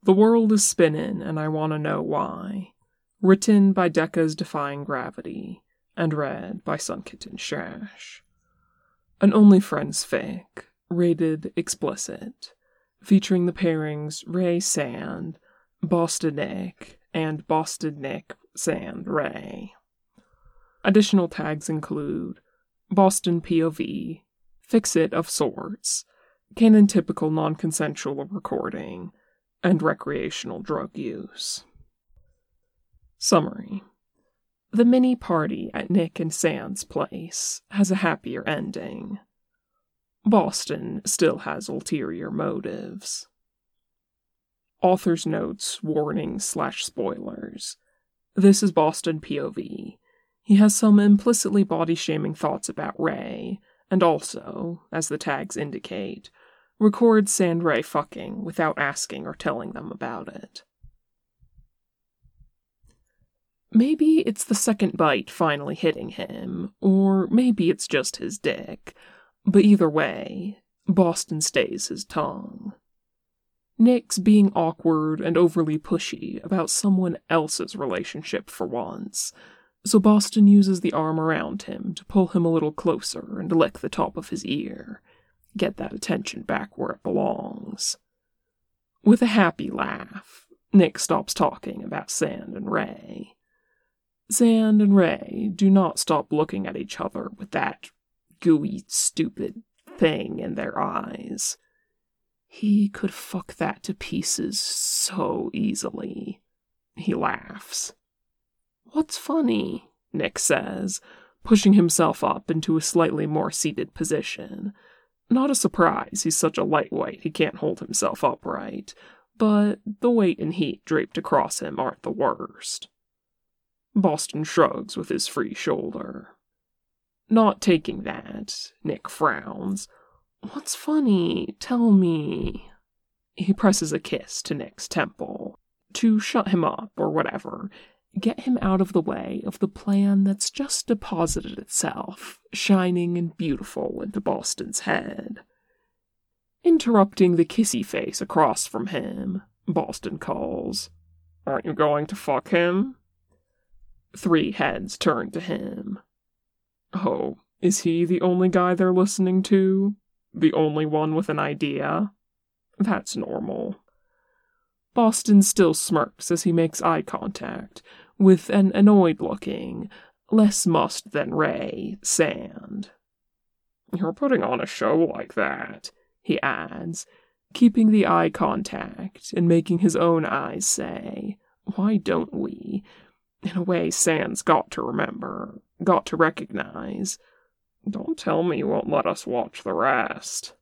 The World is Spinnin' and I Wanna Know Why. Written by Decca's Defying Gravity and read by Sunkitten Shash. An Only Friends fic, rated explicit, featuring the pairings Ray Sand, Boston Nick, and Boston Nick Sand Ray. Additional tags include Boston POV, fix-it of sorts, canon typical non-consensual recording, and recreational drug use. Summary. The mini party at Nick and Sand's place has a happier ending. Boston still has ulterior motives. Author's notes, warnings/spoilers. This is Boston POV. He has some implicitly body-shaming thoughts about Ray, and also, as the tags indicate, records Sand Ray fucking without asking or telling them about it. Maybe it's the second bite finally hitting him, or maybe it's just his dick, but either way, Boston stays his tongue. Nick's being awkward and overly pushy about someone else's relationship for once, so Boston uses the arm around him to pull him a little closer and lick the top of his ear, get that attention back where it belongs. With a happy laugh, Nick stops talking about Sand and Ray. Sand and Ray do not stop looking at each other with that gooey, stupid thing in their eyes. He could fuck that to pieces so easily. He laughs. What's funny? Nick says, pushing himself up into a slightly more seated position. Not a surprise, he's such a lightweight he can't hold himself upright, but the weight and heat draped across him aren't the worst. Boston shrugs with his free shoulder. Not taking that, Nick frowns. What's funny? Tell me. He presses a kiss to Nick's temple, to shut him up or whatever, get him out of the way of the plan that's just deposited itself, shining and beautiful, into Boston's head. Interrupting the kissy face across from him, Boston calls, "Aren't you going to fuck him?" 3 heads turn to him. Oh, is he the only guy they're listening to? The only one with an idea? That's normal. Boston still smirks as he makes eye contact with an annoyed-looking, less mussed than Ray, Sand. "You're putting on a show like that," he adds, keeping the eye contact and making his own eyes say, "Why don't we?" In a way Sand's got to remember, got to recognize. Don't tell me you won't let us watch the rest.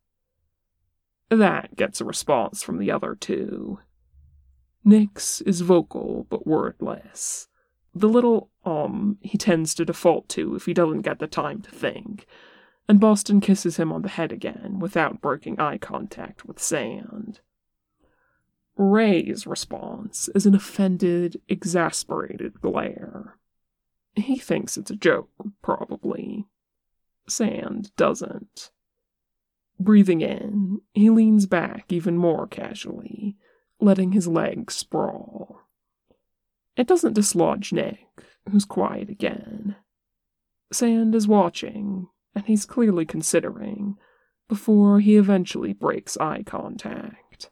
That gets a response from the other 2. Nick's is vocal but wordless. The little he tends to default to if he doesn't get the time to think, and Boston kisses him on the head again without breaking eye contact with Sand. Ray's response is an offended, exasperated glare. He thinks it's a joke, probably. Sand doesn't. Breathing in, he leans back even more casually, letting his legs sprawl. It doesn't dislodge Nick, who's quiet again. Sand is watching, and he's clearly considering, before he eventually breaks eye contact.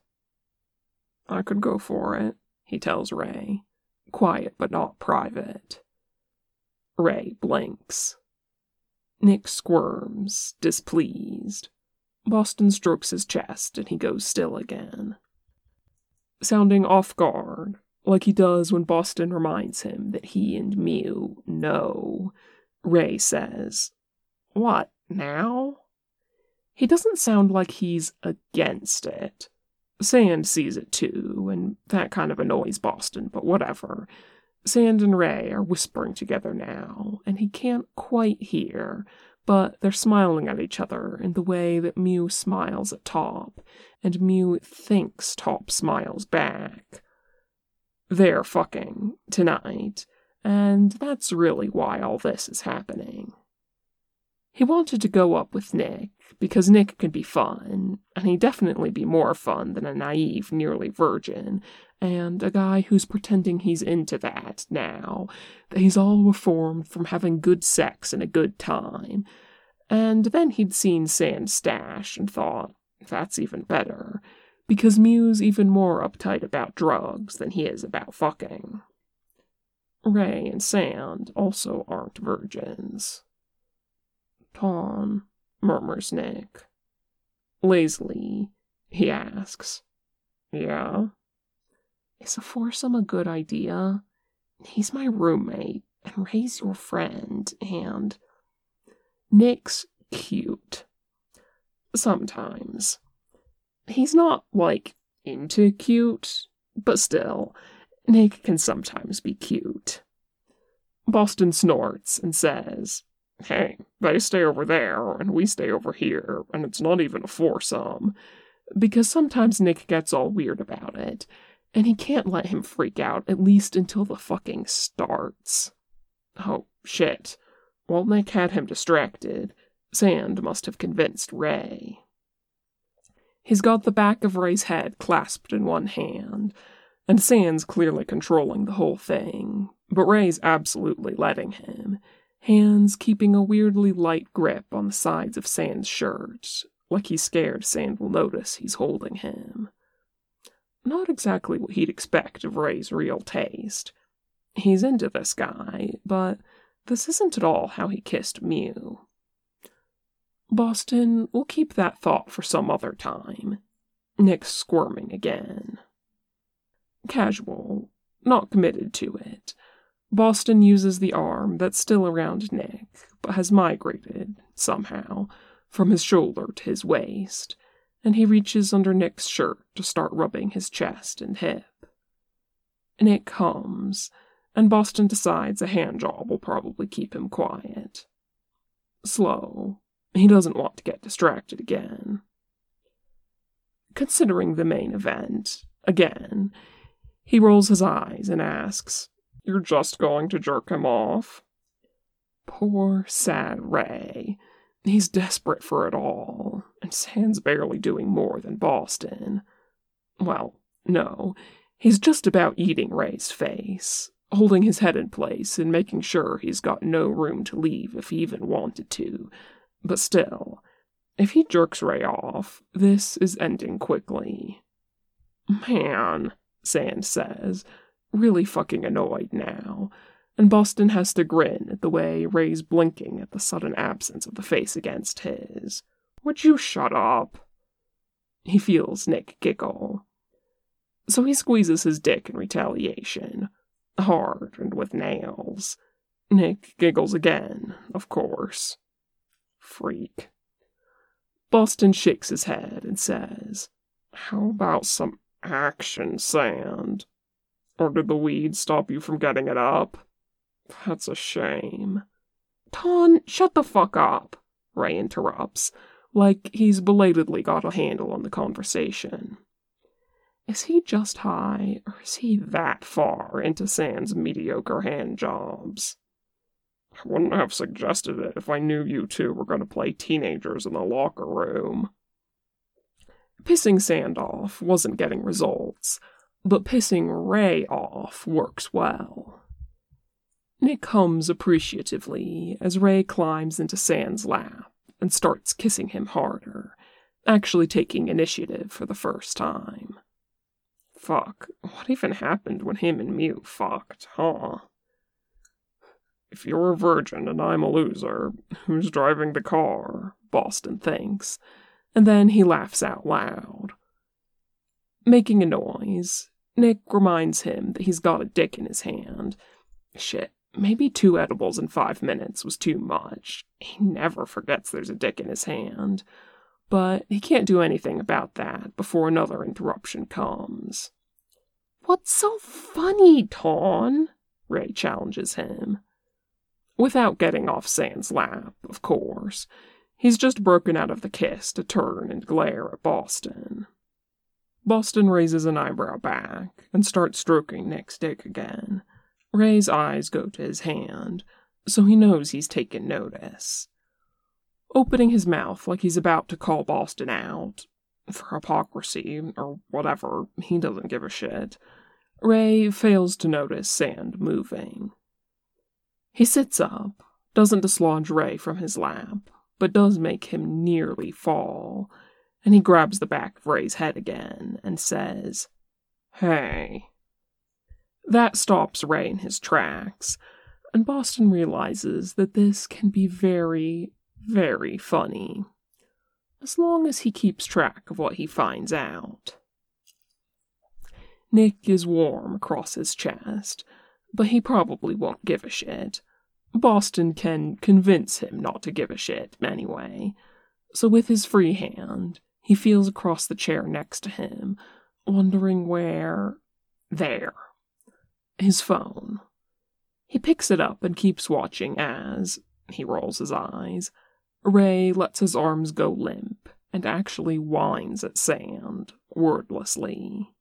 "I could go for it," he tells Ray, quiet but not private. Ray blinks. Nick squirms, displeased. Boston strokes his chest and he goes still again. Sounding off guard, like he does when Boston reminds him that he and Mew know, Ray says, "What, now?" He doesn't sound like he's against it. Sand sees it too, and that kind of annoys Boston, but whatever. Sand and Ray are whispering together now, and he can't quite hear, but they're smiling at each other in the way that Mew smiles at Top, and Mew thinks Top smiles back. They're fucking tonight, and that's really why all this is happening. He wanted to go up with Nick, because Nick could be fun, and he'd definitely be more fun than a naive, nearly virgin, and a guy who's pretending he's into that now, that he's all reformed from having good sex and a good time. And then he'd seen Sand's stash and thought, that's even better, because Mew's even more uptight about drugs than he is about fucking. Ray and Sand also aren't virgins. Tom, murmurs Nick. Lazily, he asks, yeah? Is a foursome a good idea? He's my roommate, and Ray's your friend, and Nick's cute. Sometimes. He's not, into cute, but still, Nick can sometimes be cute. Boston snorts and says, hey, they stay over there, and we stay over here, and it's not even a foursome, because sometimes Nick gets all weird about it, and he can't let him freak out at least until the fucking starts. Oh, shit. While Nick had him distracted, Sand must have convinced Ray. He's got the back of Ray's head clasped in one hand, and Sand's clearly controlling the whole thing, but Ray's absolutely letting him, hands keeping a weirdly light grip on the sides of Sand's shirt, like he's scared Sand will notice he's holding him. Not exactly what he'd expect of Ray's real taste. He's into this guy, but this isn't at all how he kissed Mew. Boston, we'll keep that thought for some other time. Nick's squirming again. Casual, not committed to it. Boston uses the arm that's still around Nick, but has migrated, somehow, from his shoulder to his waist, and he reaches under Nick's shirt to start rubbing his chest and hip. Nick hums, and Boston decides a handjob will probably keep him quiet. Slow. He doesn't want to get distracted again. Considering the main event, again, he rolls his eyes and asks, you're just going to jerk him off? Poor, sad Ray. He's desperate for it all, and Sand's barely doing more than Boston. Well, no, he's just about eating Ray's face, holding his head in place and making sure he's got no room to leave if he even wanted to. But still, if he jerks Ray off, this is ending quickly. Man, Sand says, really fucking annoyed now, and Boston has to grin at the way Ray's blinking at the sudden absence of the face against his. Would you shut up? He feels Nick giggle. So he squeezes his dick in retaliation, hard and with nails. Nick giggles again, of course. Freak. Boston shakes his head and says, how about some action, Sand? Or did the weed stop you from getting it up? That's a shame. Ton, shut the fuck up, Ray interrupts, like he's belatedly got a handle on the conversation. Is he just high, or is he that far into Sand's mediocre hand jobs? I wouldn't have suggested it if I knew you two were going to play teenagers in the locker room. Pissing Sand off wasn't getting results, but pissing Ray off works well. Nick hums appreciatively as Ray climbs into Sand's lap and starts kissing him harder, actually taking initiative for the first time. Fuck, what even happened when him and Mew fucked, huh? If you're a virgin and I'm a loser, who's driving the car? Boston thinks, and then he laughs out loud. Making a noise, Nick reminds him that he's got a dick in his hand. Shit, maybe 2 edibles in 5 minutes was too much. He never forgets there's a dick in his hand. But he can't do anything about that before another interruption comes. What's so funny, Ton? Ray challenges him. Without getting off Sand's lap, of course. He's just broken out of the kiss to turn and glare at Boston. Boston raises an eyebrow back and starts stroking Nick's dick again. Ray's eyes go to his hand, so he knows he's taken notice. opening his mouth like he's about to call Boston out. For hypocrisy, or whatever, he doesn't give a shit. Ray fails to notice Sand moving. He sits up, doesn't dislodge Ray from his lap, but does make him nearly fall, and he grabs the back of Ray's head again and says, "Hey." That stops Ray in his tracks, and Boston realizes that this can be very, very funny, as long as he keeps track of what he finds out. Nick is warm across his chest, but he probably won't give a shit. Boston can convince him not to give a shit anyway, so with his free hand, he feels across the chair next to him, wondering where... There. His phone. He picks it up and keeps watching as, he rolls his eyes, Ray lets his arms go limp and actually whines at Sand, wordlessly.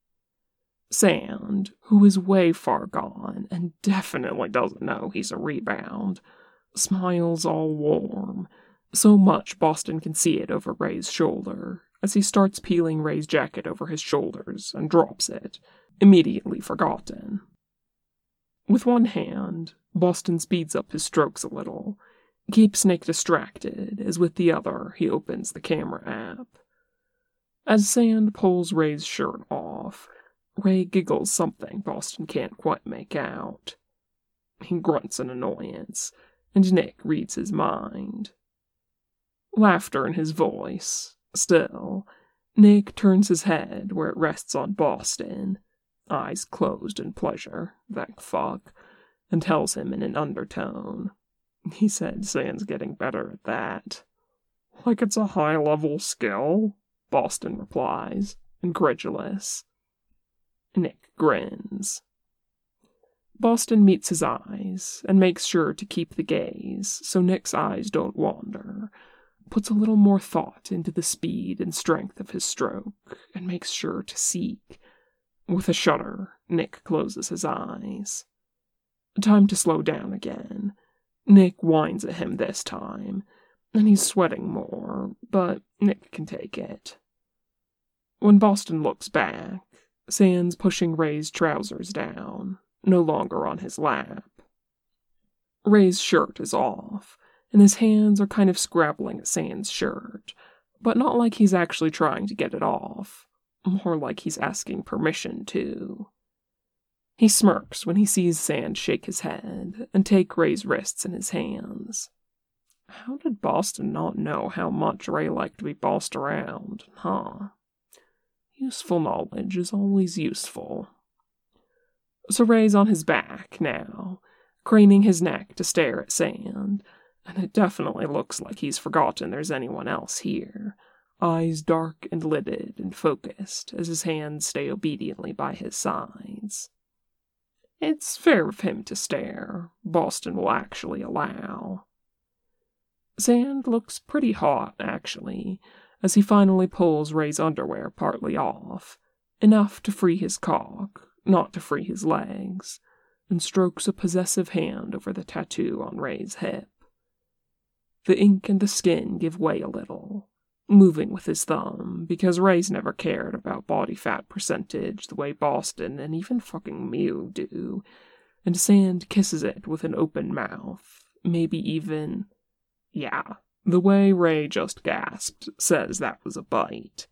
Sand, who is way far gone and definitely doesn't know he's a rebound, smiles all warm, so much Boston can see it over Ray's shoulder, as he starts peeling Ray's jacket over his shoulders and drops it, immediately forgotten. With one hand, Boston speeds up his strokes a little, keeps Nick distracted as with the other he opens the camera app. As Sand pulls Ray's shirt off, Ray giggles something Boston can't quite make out. He grunts in annoyance, and Nick reads his mind. Laughter in his voice. Still, Nick turns his head where it rests on Boston, eyes closed in pleasure, thank fuck, and tells him in an undertone. He said Sand's getting better at that. Like it's a high-level skill, Boston replies, incredulous. Nick grins. Boston meets his eyes and makes sure to keep the gaze so Nick's eyes don't wander, puts a little more thought into the speed and strength of his stroke, and makes sure to seek. With a shudder, Nick closes his eyes. Time to slow down again. Nick whines at him this time, and he's sweating more, but Nick can take it. When Boston looks back, Sand's pushing Ray's trousers down, no longer on his lap. Ray's shirt is off, and his hands are kind of scrabbling at Sand's shirt, but not like he's actually trying to get it off, more like he's asking permission to. He smirks when he sees Sand shake his head and take Ray's wrists in his hands. How did Boston not know how much Ray liked to be bossed around, huh? Useful knowledge is always useful. So Ray's on his back now, craning his neck to stare at Sand, and it definitely looks like he's forgotten there's anyone else here, eyes dark and lidded and focused as his hands stay obediently by his sides. It's fair of him to stare, Boston will actually allow. Sand looks pretty hot, actually, as he finally pulls Ray's underwear partly off, enough to free his cock, not to free his legs, and strokes a possessive hand over the tattoo on Ray's hip. The ink and the skin give way a little, moving with his thumb, because Ray's never cared about body fat percentage the way Boston and even fucking Mew do, and Sand kisses it with an open mouth, maybe even... yeah, the way Ray just gasped says that was a bite.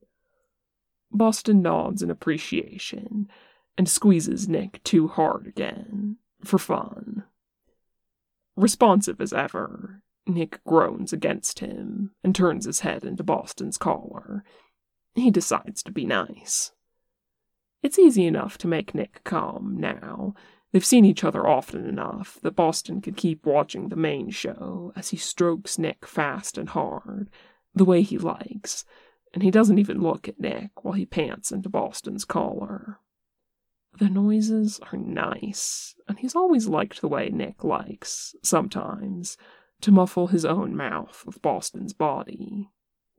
Boston nods in appreciation, and squeezes Nick too hard again, for fun. Responsive as ever, Nick groans against him and turns his head into Boston's collar. He decides to be nice. It's easy enough to make Nick come now. They've seen each other often enough that Boston can keep watching the main show as he strokes Nick fast and hard, the way he likes, and he doesn't even look at Nick while he pants into Boston's collar. The noises are nice, and he's always liked the way Nick likes, sometimes, to muffle his own mouth with Boston's body.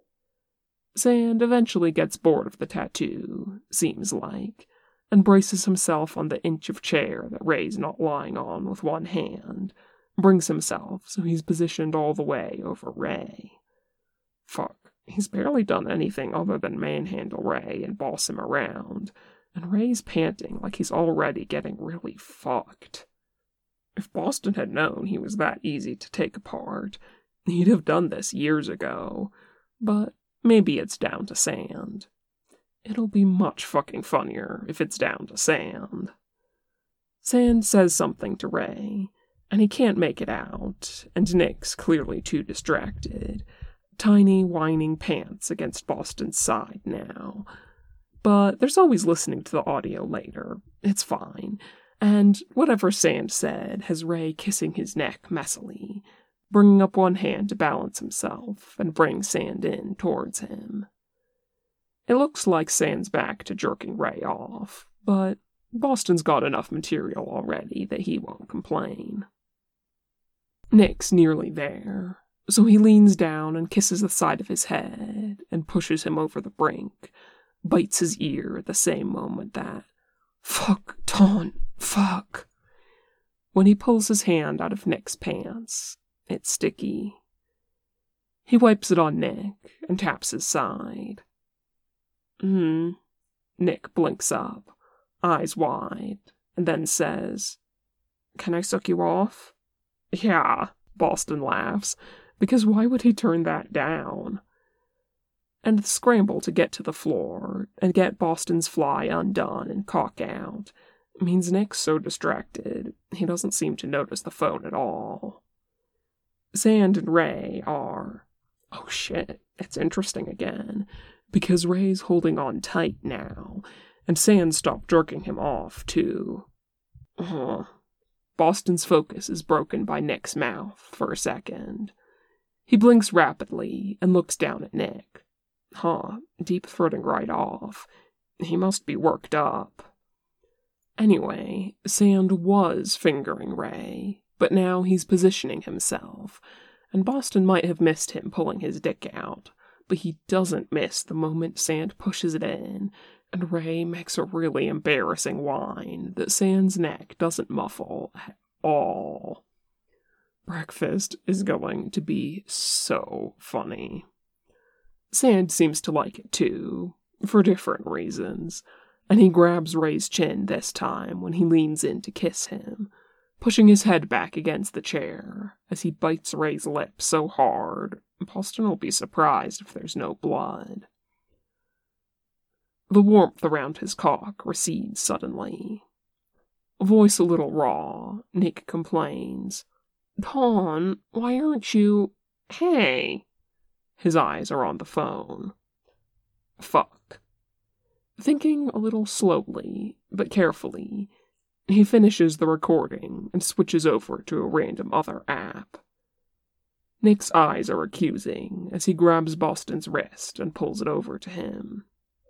Sand eventually gets bored of the tattoo, seems like, and braces himself on the inch of chair that Ray's not lying on with one hand, Brings himself so he's positioned all the way over Ray. Fuck, he's barely done anything other than manhandle Ray and boss him around, and Ray's panting like he's already getting really fucked. If Boston had known he was that easy to take apart, he'd have done this years ago, but maybe it's down to sand. It'll be much fucking funnier if it's down to sand. Sand says something to Ray, and he can't make it out, and Nick's clearly too distracted. Tiny, whining pants against Boston's side now. But there's always listening to the audio later. It's fine. And whatever Sand said has Ray kissing his neck messily, bringing up one hand to balance himself and bring Sand in towards him. It looks like Sand's back to jerking Ray off, but Boston's got enough material already that he won't complain. Nick's nearly there, so he leans down and kisses the side of his head and pushes him over the brink, bites his ear at the same moment that, "Fuck, Ton, fuck." When he pulls his hand out of Nick's pants, it's sticky. He wipes it on Nick and taps his side. Nick blinks up, eyes wide, and then says, "Can I suck you off?" "Yeah," Boston laughs, because why would he turn that down? And the scramble to get to the floor and get Boston's fly undone and cock out means Nick's so distracted he doesn't seem to notice the phone at all. Sand and Ray are... Oh shit, it's interesting again, because Ray's holding on tight now, and Sand stopped jerking him off, too. Boston's focus is broken by Nick's mouth for a second. He blinks rapidly and looks down at Nick. Deep throating right off. He must be worked up. Anyway, Sand was fingering Ray, but now he's positioning himself, and Boston might have missed him pulling his dick out, but he doesn't miss the moment Sand pushes it in, and Ray makes a really embarrassing whine that Sand's neck doesn't muffle at all. Breakfast is going to be so funny. Sand seems to like it too, for different reasons, and he grabs Ray's chin this time when he leans in to kiss him, pushing his head back against the chair as he bites Ray's lip so hard, Boston will be surprised if there's no blood. The warmth around his cock recedes suddenly. Voice a little raw, Nick complains, "Ton, why aren't you... Hey!" His eyes are on the phone. Fuck. Thinking a little slowly, but carefully, he finishes the recording and switches over to a random other app. Nick's eyes are accusing as he grabs Boston's wrist and pulls it over to him.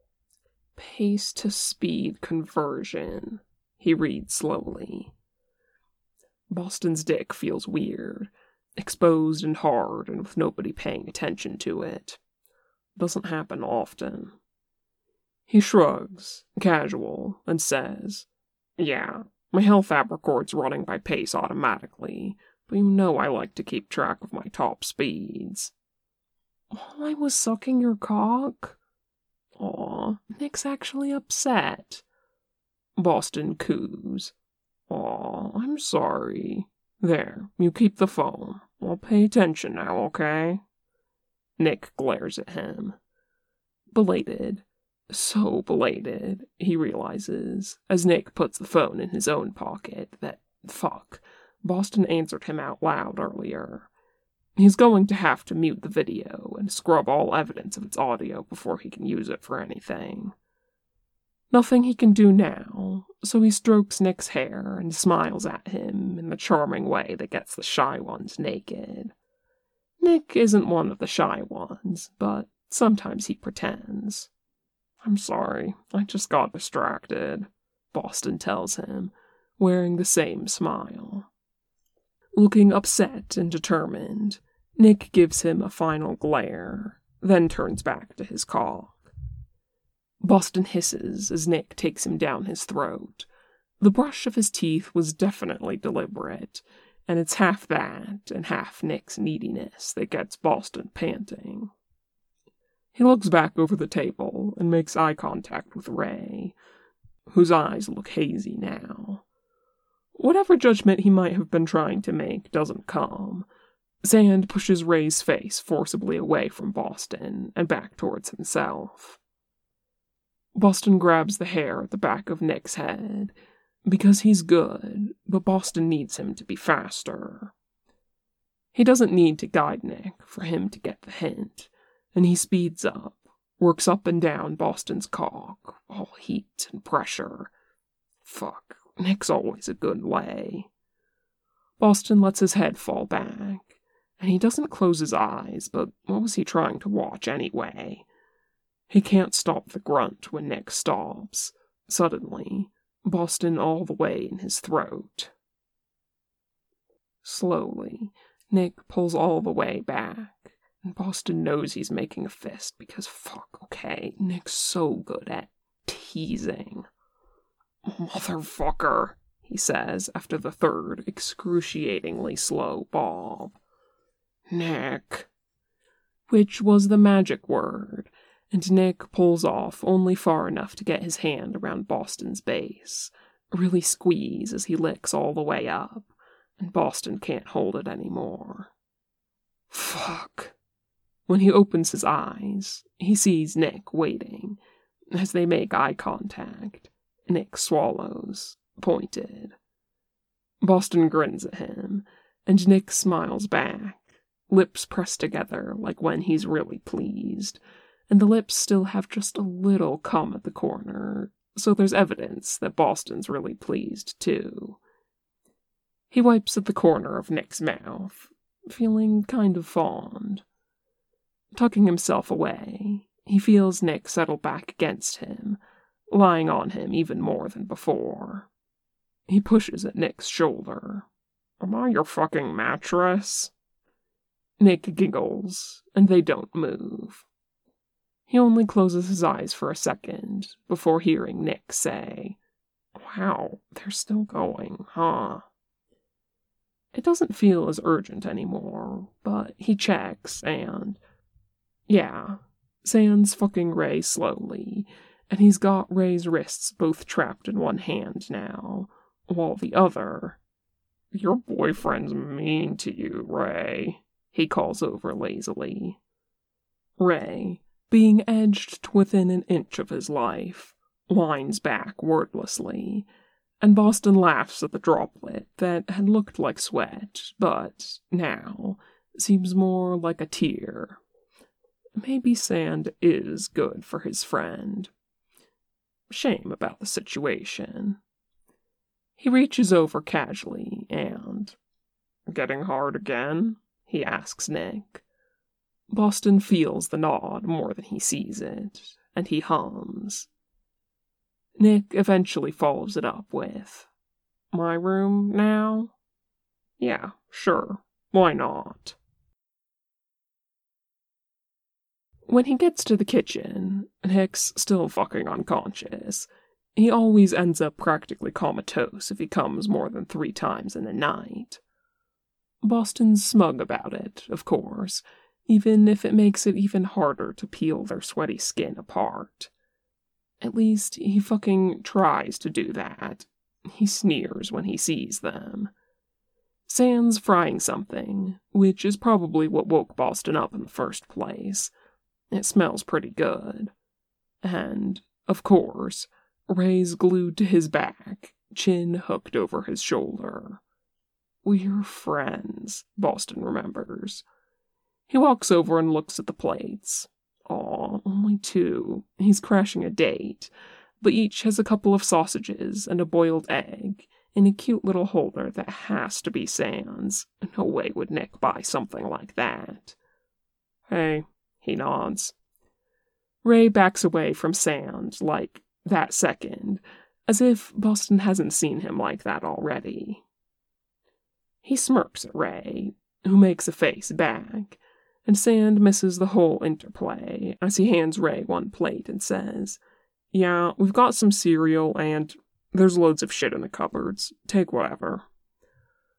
Pace-to-speed conversion, he reads slowly. Boston's dick feels weird, exposed and hard and with nobody paying attention to it. Doesn't happen often. He shrugs, casual, and says, "Yeah, my health app records running by pace automatically, but you know I like to keep track of my top speeds." "While I was sucking your cock?" Aw, Nick's actually upset. Boston coos. "Aw, I'm sorry. There, you keep the phone. I'll pay attention now, okay?" Nick glares at him. Belated. So belated, he realizes, as Nick puts the phone in his own pocket, that, fuck, Boston answered him out loud earlier. He's going to have to mute the video and scrub all evidence of its audio before he can use it for anything. Nothing he can do now, so he strokes Nick's hair and smiles at him in the charming way that gets the shy ones naked. Nick isn't one of the shy ones, but sometimes he pretends. "I'm sorry, I just got distracted," Boston tells him, wearing the same smile. Looking upset and determined, Nick gives him a final glare, then turns back to his cock. Boston hisses as Nick takes him down his throat. The brush of his teeth was definitely deliberate, and it's half that and half Nick's neediness that gets Boston panting. He looks back over the table and makes eye contact with Ray, whose eyes look hazy now. Whatever judgment he might have been trying to make doesn't come. Sand pushes Ray's face forcibly away from Boston and back towards himself. Boston grabs the hair at the back of Nick's head, because he's good, but Boston needs him to be faster. He doesn't need to guide Nick for him to get the hint, and he speeds up, works up and down Boston's cock, all heat and pressure. Fuck, Nick's always a good lay. Boston lets his head fall back, and he doesn't close his eyes, but what was he trying to watch anyway? He can't stop the grunt when Nick stops. Suddenly, Boston all the way in his throat. Slowly, Nick pulls all the way back, and Boston knows he's making a fist because fuck, okay, Nick's so good at teasing. Motherfucker, he says after the third excruciatingly slow bob. Nick. Which was the magic word, and Nick pulls off only far enough to get his hand around Boston's base, really squeeze as he licks all the way up, and Boston can't hold it anymore. Fuck. When he opens his eyes, he sees Nick waiting. As they make eye contact, Nick swallows, pointed. Boston grins at him, and Nick smiles back, lips pressed together like when he's really pleased, and the lips still have just a little cum at the corner, so there's evidence that Boston's really pleased too. He wipes at the corner of Nick's mouth, feeling kind of fond. Tucking himself away, he feels Nick settle back against him, lying on him even more than before. He pushes at Nick's shoulder. Am I your fucking mattress? Nick giggles, and they don't move. He only closes his eyes for a second before hearing Nick say, Wow, they're still going, huh? It doesn't feel as urgent anymore, but he checks and... Yeah, Sand's fucking Ray slowly, and he's got Ray's wrists both trapped in one hand now, while the other... Your boyfriend's mean to you, Ray, he calls over lazily. Ray, being edged to within an inch of his life, whines back wordlessly, and Boston laughs at the droplet that had looked like sweat, but, now, seems more like a tear. Maybe Sand is good for his friend. Shame about the situation. He reaches over casually and... Getting hard again? He asks Nick. Boston feels the nod more than he sees it, and he hums. Nick eventually follows it up with, My room now? Yeah, sure. Why not? When he gets to the kitchen, Nick's still fucking unconscious. He always ends up practically comatose if he comes more than 3 times in a night. Boston's smug about it, of course, even if it makes it even harder to peel their sweaty skin apart. At least he fucking tries to do that. He sneers when he sees them. Sand's frying something, which is probably what woke Boston up in the first place. It smells pretty good. And, of course, Ray's glued to his back, chin hooked over his shoulder. We're friends, Boston remembers. He walks over and looks at the plates. Aw, only 2. He's crashing a date, but each has a couple of sausages and a boiled egg in a cute little holder that has to be Sand's. No way would Nick buy something like that. Hey, he nods. Ray backs away from Sand, like, that second, as if Boston hasn't seen him like that already. He smirks at Ray, who makes a face back, and Sand misses the whole interplay as he hands Ray one plate and says, Yeah, we've got some cereal and there's loads of shit in the cupboards. Take whatever.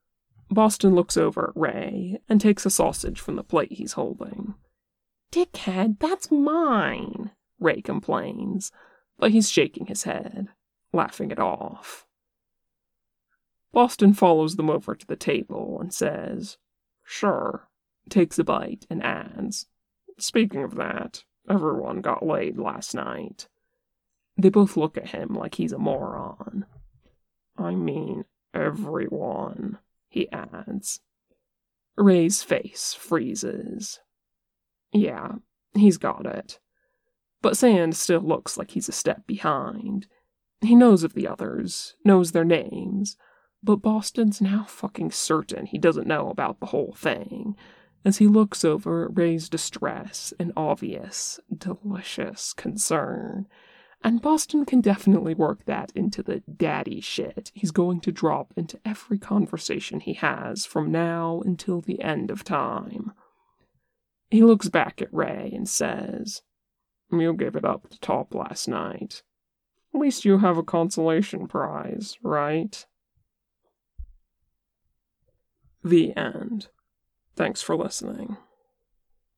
Boston looks over at Ray and takes a sausage from the plate he's holding. "Dickhead, that's mine," Ray complains, but he's shaking his head, laughing it off. Boston follows them over to the table and says, "Sure," takes a bite and adds, "Speaking of that, everyone got laid last night." They both look at him like he's a moron. "I mean, everyone," he adds. Ray's face freezes. Yeah, he's got it. But Sand still looks like he's a step behind. He knows of the others, knows their names, but Boston's now fucking certain he doesn't know about the whole thing, as he looks over at Ray's distress and obvious, delicious concern. And Boston can definitely work that into the daddy shit he's going to drop into every conversation he has from now until the end of time. He looks back at Ray and says, "You gave it up to top last night. At least you have a consolation prize, right?" The end. Thanks for listening.